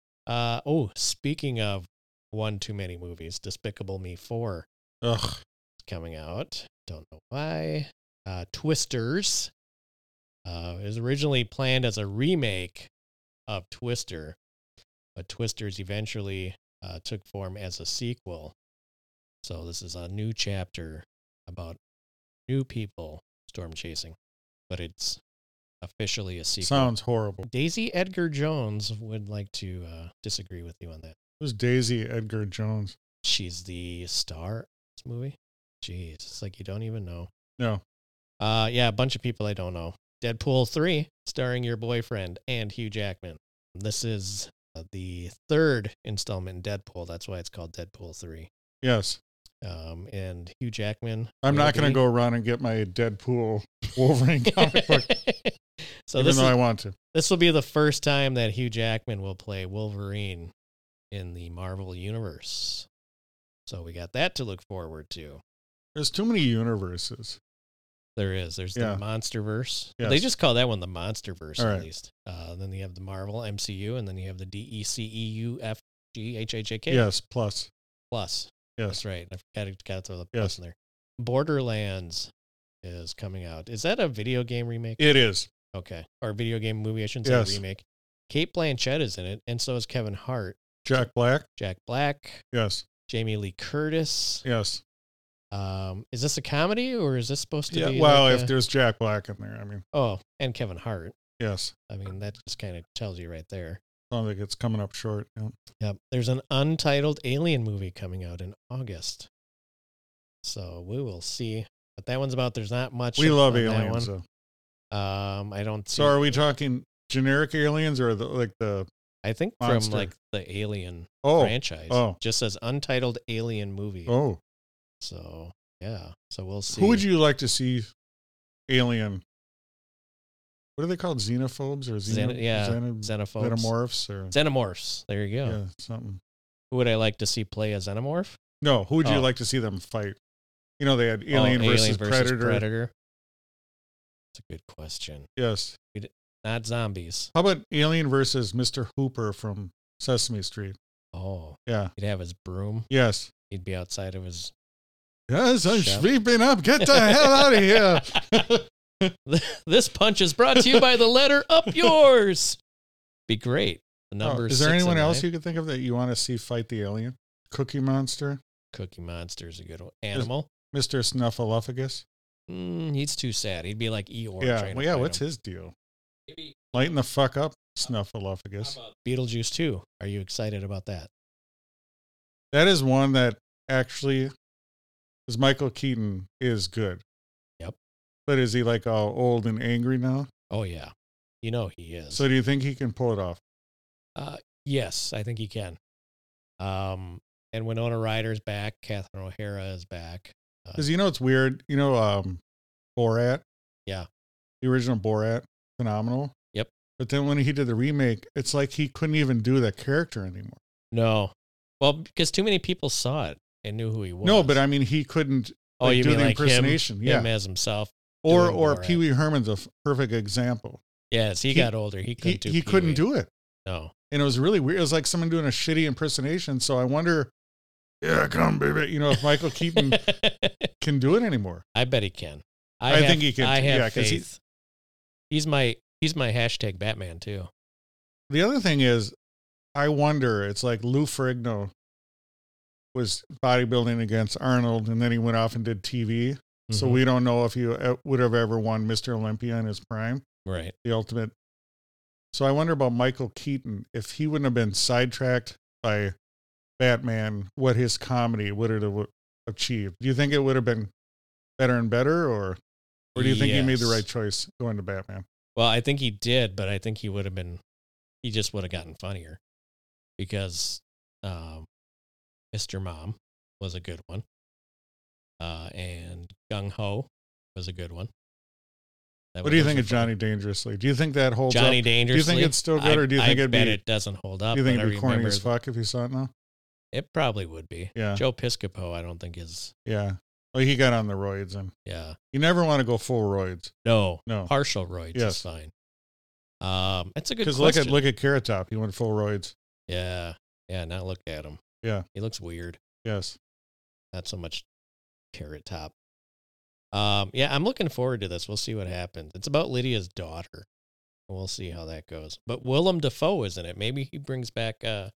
Uh oh, speaking of one too many movies, Despicable Me four Ugh. is coming out. Don't know why. Uh, Twisters uh, is originally planned as a remake of Twister, but Twisters eventually uh, took form as a sequel. So this is a new chapter about new people storm chasing, but it's officially a sequel. Sounds horrible. Daisy Edgar Jones would like to uh, disagree with you on that. Who's Daisy Edgar Jones? She's the star of this movie. Jeez, it's like you don't even know. No. Uh, yeah, a bunch of people I don't know. Deadpool three, starring your boyfriend and Hugh Jackman. This is uh, the third installment in Deadpool. That's why it's called Deadpool three. Yes. Um, and Hugh Jackman. I'm will not going to be- go around and get my Deadpool Wolverine comic book, so even this though is, I want to. this will be the first time that Hugh Jackman will play Wolverine in the Marvel Universe. So we got that to look forward to. There's too many universes. There is. There's Yeah. the Monsterverse. Yes. They just call that one the Monsterverse, All at right. least. Uh, then you have the Marvel M C U, and then you have the D E C E U F G H H A K. Yes. Plus. Plus. Yes. That's right. I forgot to, gotta throw the Yes. plus in there. Borderlands is coming out. Is that a video game remake? It is. Okay. Or a video game movie, I shouldn't Yes. say remake. Kate Blanchett is in it, and so is Kevin Hart, Jack Black. Jack Black, Yes. Jamie Lee Curtis. Yes. Um, is this a comedy, or is this supposed to Yeah. be Well, like if a- there's Jack Black in there, I mean, oh, and Kevin Hart. yes. I mean, that just kind of tells you right there. Sounds like it's coming up short. Yeah. Yep. There's an untitled Alien movie coming out in August. So we will see. But that one's about, there's not much. We love on that aliens. one. So. Um, I don't see. so are we talking generic aliens or the, like the, I think Monster? from like the Alien oh, franchise. oh. Just says untitled Alien movie. oh, So, yeah. So we'll see. who would you like to see alien? What are they called? Xenophobes or xeno, Xen- yeah, xeno- Xenophobes. xenomorphs or Xenomorphs. There you go. yeah, something. Who would I like to see play a xenomorph? No, who would you Oh. like to see them fight? You know, they had Oh, Alien, versus, Predator. Predator. That's a good question. Yes. Not zombies. How about Alien versus Mister Hooper from Sesame Street? Oh, Yeah. he'd have his broom. Yes. He'd be outside of his. Yes, I'm Chef. sweeping up. Get the hell out of here. This punch is brought to you by the letter up yours. Be great. The Oh, number is there six anyone and else nine. you could think of that you want to see fight the alien? Cookie Monster? Cookie Monster is a good one. Animal. Mister Snuffleupagus? Mm, he's too sad. He'd be like Eeyore. Yeah. trying to Well, yeah, fight what's him. his deal? Maybe Lighten the fuck up, Snuffleupagus. Beetlejuice two. Are you excited about that? That is one that actually, because Michael Keaton is good. Yep. But is he like all old and angry now? Oh yeah, you know he is. So do you think he can pull it off? Uh, yes, I think he can. Um, and Winona Ryder's back. Catherine O'Hara is back. Uh, Because you know it's weird. You know, um, Borat. Yeah. The original Borat, phenomenal. Yep. But then when he did the remake, it's like he couldn't even do that character anymore. No, well, because too many people saw it and knew who he was. No, but I mean he couldn't. oh, like, you do mean the like him, impersonation? Yeah. him as himself? Or doing or Borat. Pee Wee Herman's a f- perfect example. Yes, he, He- got older. He couldn't He do. he couldn't do it. No, And it was really weird. It was like someone doing a shitty impersonation. So I wonder, yeah, come, baby. You know, if Michael Keaton can do it anymore. I bet he can. I, I have, think he can. I have yeah, faith. He, he's my he's my hashtag Batman too. The other thing is, I wonder, it's like Lou Ferrigno was bodybuilding against Arnold, and then he went off and did T V. Mm-hmm. So we don't know if he would have ever won Mister Olympia in his prime. Right. The ultimate. So I wonder about Michael Keaton. If he wouldn't have been sidetracked by Batman, what his comedy would have achieved. Do you think it would have been better and better, or or do you think yes. he made the right choice going to Batman? Well, I think he did, but I think he would have been, he just would have gotten funnier because um, Mister Mom was a good one. Uh, and Gung Ho was a good one. That what do you think of Johnny Dangerously? Do you think that holds Johnny up? Dangerously? Do you think it's still good, I, or do you think I it'd bet be, it doesn't hold up? Do you think it'd be corny remember, as fuck if you saw it now? It probably would be. Yeah. Joe Piscopo, I don't think is. Yeah. Well, he got on the roids, and yeah, you never want to go full roids. No, no, partial roids yes. is fine. Um, it's a good question. Because look at look at Carrot Top, he went full roids. Yeah, yeah. Now look at him. Yeah, he looks weird. Yes, not so much Carrot Top. Um, yeah, I'm looking forward to this. We'll see what happens. It's about Lydia's daughter. We'll see how that goes. But Willem Dafoe is in it. Maybe he brings back uh,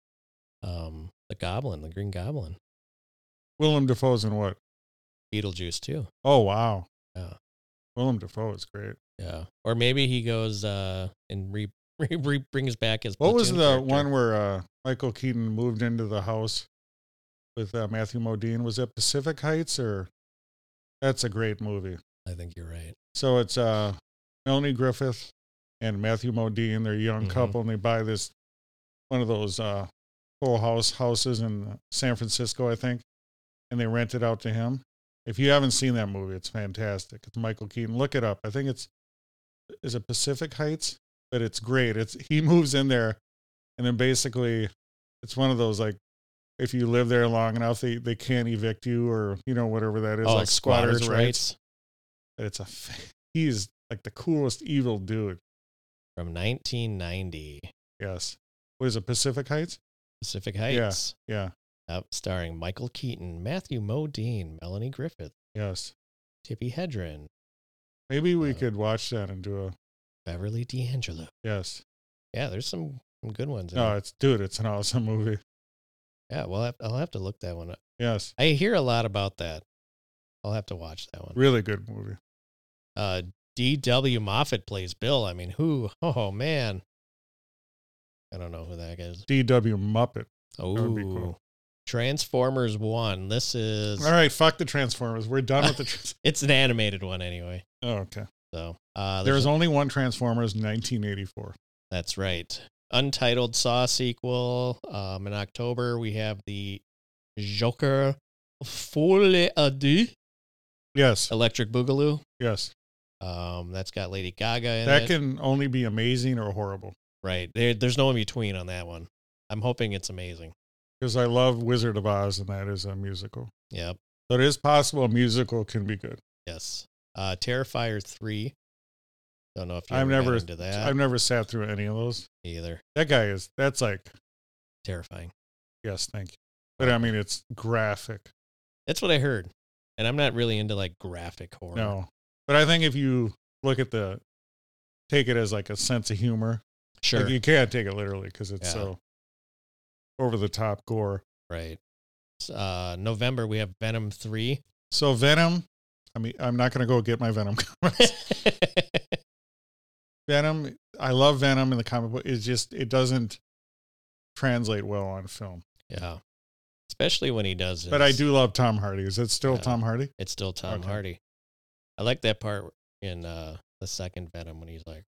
um, the Goblin, the Green Goblin. Willem Dafoe's in what? Beetlejuice too. Oh wow. Yeah. Willem Dafoe is great. Yeah. Or maybe he goes uh, and re, re, re brings back his. What was the character. one where uh, Michael Keaton moved into the house with uh, Matthew Modine? Was it Pacific Heights or? That's a great movie. I think you're right. So it's uh, Melanie Griffith and Matthew Modine. They're a young mm-hmm. couple, and they buy this one of those uh, full house houses in San Francisco, I think, and they rent it out to him. If you haven't seen that movie, it's fantastic. It's Michael Keaton. Look it up. I think it's is it Pacific Heights, but it's great. It's he moves in there, and then basically, it's one of those like. If you live there long enough, they, they can't evict you or, you know, whatever that is. Oh, like squatters, squatters' rights. rights. It's a, he's like the coolest evil dude. From nineteen ninety. Yes. What is it, Pacific Heights? Pacific Heights. Yeah. Yeah. Yep, starring Michael Keaton, Matthew Modine, Melanie Griffith. Yes. Tippi Hedren. Maybe we uh, could watch that and do a. Beverly D'Angelo. Yes. Yeah, there's some, some good ones. No, it. it's, dude, it's an awesome movie. Yeah, well, I'll have to look that one up. Yes. I hear a lot about that. I'll have to watch that one. Really good movie. Uh, D W Moffat plays Bill. I mean, who? Oh, man. I don't know who that is. D W Muppet. Oh, that would be cool. Transformers one. This is... All right, fuck the Transformers. We're done with the... Trans- it's an animated one anyway. Oh, okay. So uh, There was only one Transformers in nineteen eighty-four. That's right. Untitled Saw sequel. Um, in October, we have the Joker Folie à Deux. Yes. Electric Boogaloo. Yes. Um, that's got Lady Gaga in that it. That can only be amazing or horrible. Right. There, there's no in between on that one. I'm hoping it's amazing. Because I love Wizard of Oz, and that is a musical. Yep. So it is possible a musical can be good. Yes. Uh, Terrifier three. Don't know if you've I've never into that. I've never sat through any of those. Either. That guy is, that's like. Terrifying. Yes, thank you. But I mean, it's graphic. That's what I heard. And I'm not really into like graphic horror. No. But I think if you look at the, take it as like a sense of humor. Sure. Like you can't take it literally because it's yeah. so over the top gore. Right. Uh, November, we have Venom three. So Venom, I mean, I'm not going to go get my Venom comics. Venom, I love Venom in the comic book. It's just, it doesn't translate well on film. Yeah. Especially when he does it. But I do love Tom Hardy. Is it still yeah. Tom Hardy? It's still Tom okay. Hardy. I like that part in uh, the second Venom when he's like,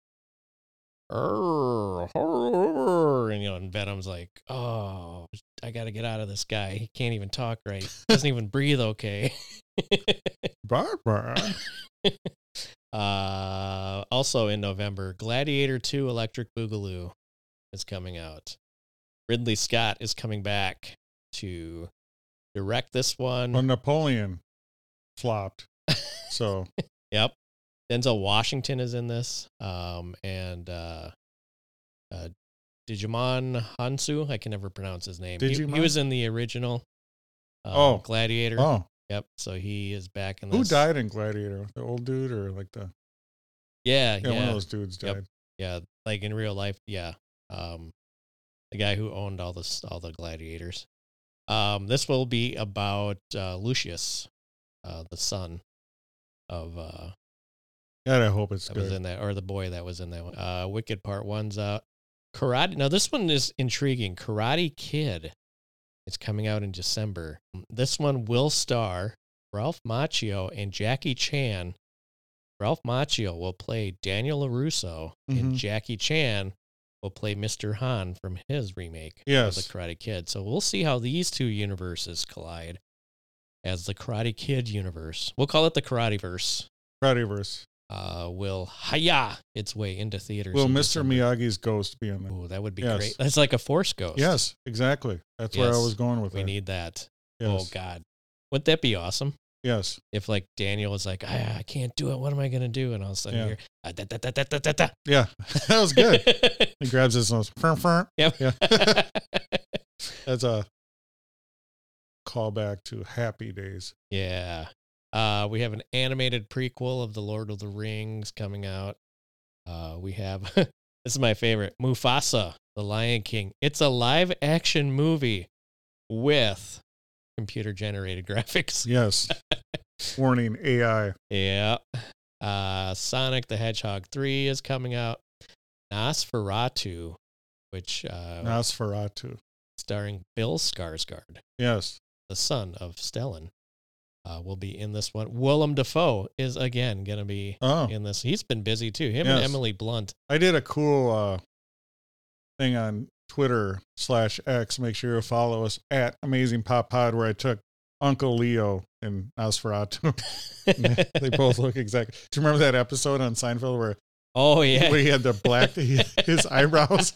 Arr, arr, and you know, and Venom's like, oh, I got to get out of this guy. He can't even talk right. Doesn't even breathe okay. Barbara. uh, also in November, Gladiator two Electric Boogaloo is coming out. Ridley Scott is coming back to direct this one. Well, Napoleon flopped. So, yep. Denzel Washington is in this. Um, and uh, uh, Digimon Hansu. I can never pronounce his name. He, Digimon? he was in the original uh, Oh. Gladiator. Oh, Yep. So he is back in this. who died in Gladiator? The old dude or like the Yeah, yeah, yeah. one of those dudes Yep. died. Yeah, like in real life, yeah. Um, the guy who owned all the all the gladiators. Um, this will be about uh, Lucius, uh, the son of uh, God, I hope it's that good. was in that, or the boy that was in that one. Uh, Wicked Part One's out. Karate. Now this one is intriguing. Karate Kid. It's coming out in December. This one will star Ralph Macchio and Jackie Chan. Ralph Macchio will play Daniel LaRusso, Mhm. and Jackie Chan will play Mister Han from his remake Yes. of The Karate Kid. So we'll see how these two universes collide as the Karate Kid universe. We'll call it the Karateverse. Karateverse. Uh, will hiya its way into theaters. Will in Mister December. Miyagi's ghost be in there? Ooh, that would be Yes. great. That's like a Force ghost. Yes, exactly. That's where I Yes, was going with we that. need that. Yes. Oh God, wouldn't that be awesome? Yes. If like Daniel was like, I, I can't do it. What am I gonna do? And all of a sudden Yeah. you're ah, da, da, da, da, da, da, da. Yeah. That was good. He grabs his nose. Frm, frm. Yep. Yeah. That's a callback to Happy Days. Yeah. Uh, we have an animated prequel of The Lord of the Rings coming out. Uh, we have, this is my favorite, Mufasa, The Lion King. It's a live action movie with computer generated graphics. Yes. Warning, A I. Yeah. Uh, Sonic the Hedgehog three is coming out. Nosferatu, which uh, Nosferatu. starring Bill Skarsgård, Yes. the son of Stellan, uh, will be in this one. Willem Dafoe is again going to be Oh, in this. He's been busy too. Him Yes. and Emily Blunt. I did a cool uh, thing on Twitter slash X. Make sure you follow us at Amazing Pop Pod, where I took Uncle Leo and Nosferatu. They both look exactly. Do you remember that episode on Seinfeld where, Oh yeah, where he had the black, his eyebrows?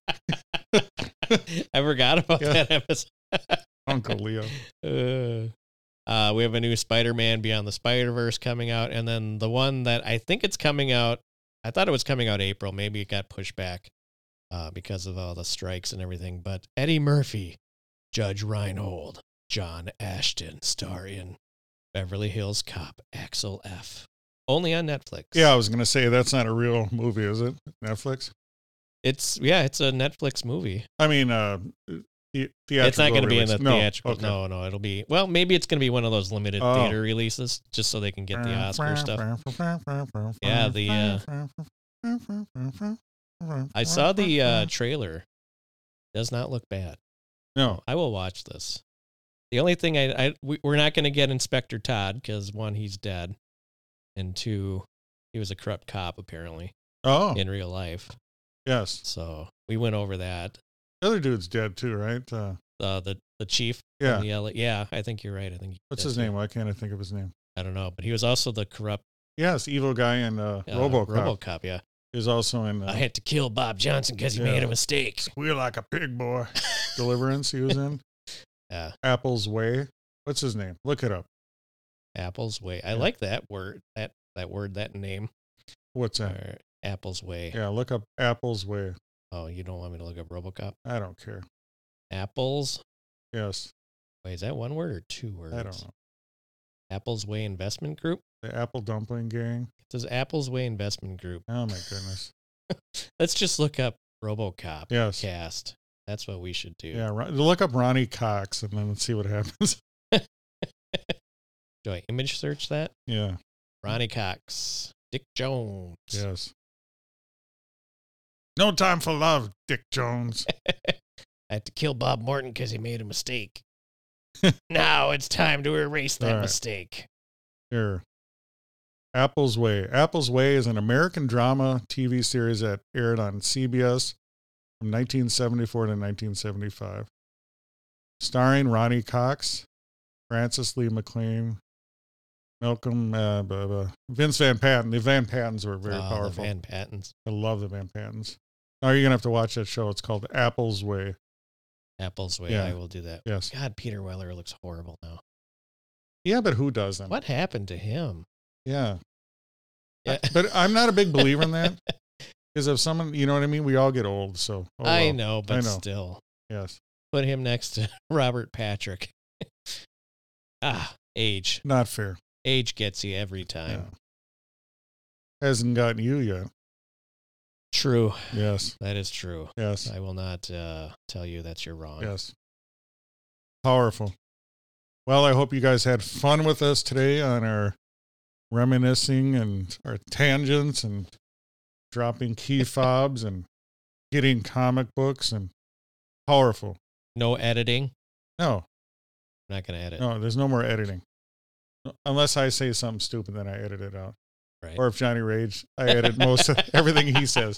I forgot about Yeah. that episode. Uncle Leo. Uh, uh, we have a new Spider-Man Beyond the Spider-Verse coming out, and then the one that I think it's coming out. I thought it was coming out April. Maybe it got pushed back uh, because of all the strikes and everything. But Eddie Murphy, Judge Reinhold, John Ashton star in Beverly Hills Cop, Axel F. Only on Netflix. Yeah, I was going to say that's not a real movie, is it? Netflix? it's yeah, it's a Netflix movie. I mean, uh, the, theatrical It's not going to be in the release. No. theatrical. Okay. No, no, it'll be well. Maybe it's going to be one of those limited Oh. theater releases, just so they can get the Oscar stuff. Yeah, the, I saw the uh, trailer. Does not look bad. No. I will watch this. The only thing I, I we, we're not going to get Inspector Todd because one, he's dead, and two, he was a corrupt cop apparently Oh, in real life. yes. So we went over that. The other dude's dead too, right? Uh, Uh, the the chief. yeah. From the L A, yeah, I think you're right. I think. What's that's his it. name? Why can't I think of his name? I don't know, but he was also the corrupt Yes, evil guy in uh, uh, RoboCop. RoboCop. Yeah, He was also in I uh, had to kill Bob Johnson because he yeah. made a mistake. Squeal Like a Pig Boy. Deliverance he was in. Yeah, Apple's Way. What's his name? Look it up. Apple's Way. I Yeah. like that word. That that word. That name. What's that? Or Apple's Way. Yeah, look up Apple's Way. Oh, you don't want me to look up RoboCop? I don't care. Apple's Yes, Way. Is that one word or two words? I don't know. Apple's Way Investment Group. The Apple Dumpling Gang. It says Apple's Way Investment Group. Oh my goodness. Let's just look up RoboCop Yes. cast. That's what we should do. Yeah, Ron- look up Ronnie Cox and then let's see what happens. Do I image search that? Yeah. Ronnie Cox, Dick Jones. Yes. No time for love, Dick Jones. I had to kill Bob Morton because he made a mistake. Now it's time to erase that All right. mistake. Here. Apple's Way. Apple's Way is an American drama T V series that aired on C B S from nineteen seventy-four to nineteen seventy-five. Starring Ronnie Cox, Francis Lee McLean, Malcolm, uh, blah, blah. Vince Van Patten. The Van Pattens were very Oh, the powerful. Van Pattens. I love the Van Pattens. Now you're going to have to watch that show. It's called Apple's Way. Apple's Way. Yeah. I will do that. Yes. God, Peter Weller looks horrible now. Yeah, but who doesn't? What happened to him? Yeah. Yeah. But I'm not a big believer in that Because if someone, you know what I mean? We all get old, so. Oh, I well. know, but I know. still. Yes. Put him next to Robert Patrick. ah, age. Not fair. Age gets you every time. Yeah. Hasn't gotten you yet. True. Yes. That is true. Yes. I will not uh, tell you that you're wrong. Yes. Powerful. Well, I hope you guys had fun with us today on our reminiscing and our tangents and dropping key fobs and getting comic books and powerful. No editing? No. I'm not going to edit. No, there's no more editing. Unless I say something stupid, then I edit it out. Right. Or if Johnny Rage, I edit most of everything he says.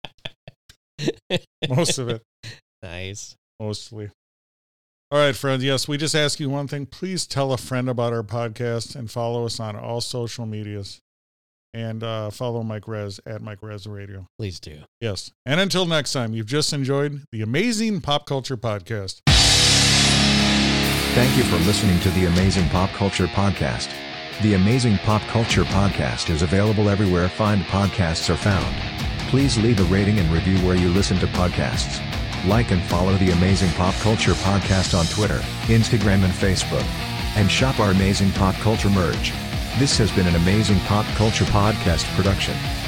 Most of it. Nice. Mostly. All right, friends. Yes, we just ask you one thing. Please tell a friend about our podcast and follow us on all social medias. And uh, follow Mike Rez at Mike Rez Radio. Please do. Yes. And until next time, you've just enjoyed the Amazing Pop Culture Podcast. Thank you for listening to the Amazing Pop Culture Podcast. The Amazing Pop Culture Podcast is available everywhere fine podcasts are found. Please leave a rating and review where you listen to podcasts. Like and follow the Amazing Pop Culture Podcast on Twitter, Instagram, and Facebook. And shop our Amazing Pop Culture merch. This has been an Amazing Pop Culture Podcast production.